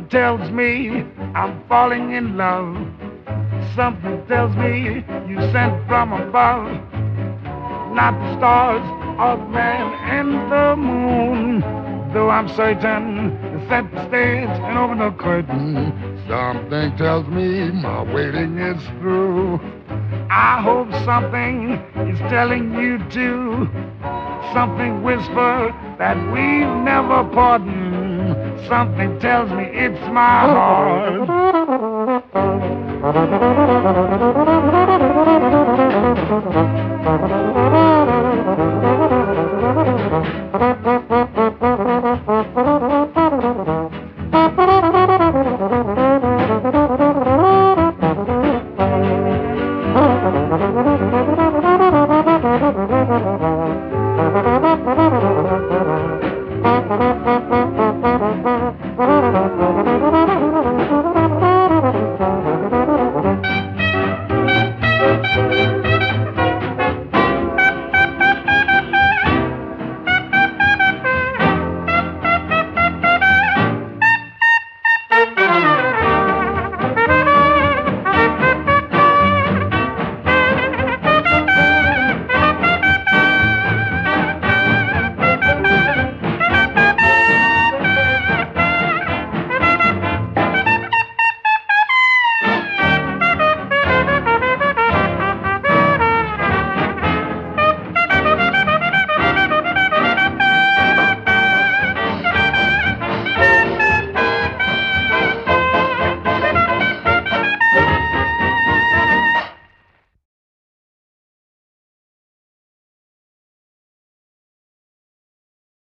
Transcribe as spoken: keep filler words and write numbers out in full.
tells me I'm falling in love. Something tells me you sent from above. Not the stars or the man and the moon. Though I'm certain to set the stage and open the curtain, something tells me my waiting is through. I hope something is telling you too. Something whisper that we never pardon. Something tells me it's my heart.